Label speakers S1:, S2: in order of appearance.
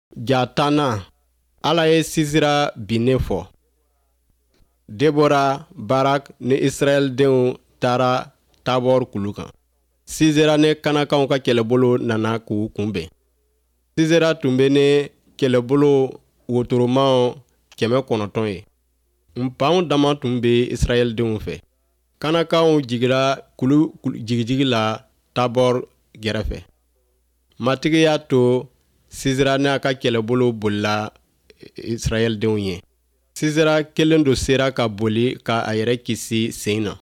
S1: Ja 10 Ala ye Sisera binnen fɔ. Debora, Barak ni Israɛl denw taara Tabor kulu kan. Sisera ni Kanakanw ka kɛlɛbolo nana k'u kunbɛn. Sisera tun bɛ ni kɛlɛbolo wotoromaw 900 ye. Npanw dama tun bɛ Israɛl denw fɛ. Kanakanw jigira kulu jigijigi la Tabor gɛrɛfɛ. Matigi y'a to Sisera n'a ka kɛlɛbolo bolila Israɛl denw ye. Sisera kelen do sera ka boli ka a yɛrɛ kisi sen na.